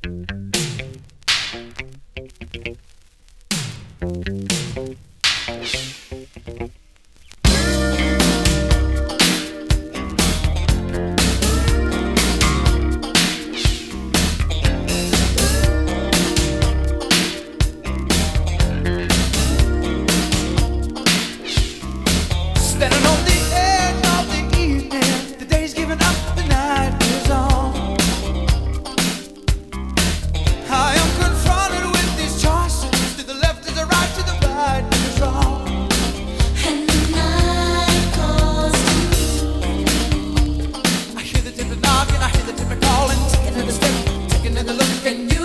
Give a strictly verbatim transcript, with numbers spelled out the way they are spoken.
I hear the timber knocking, I hear the timber calling, taking in the step, taking in the look, and you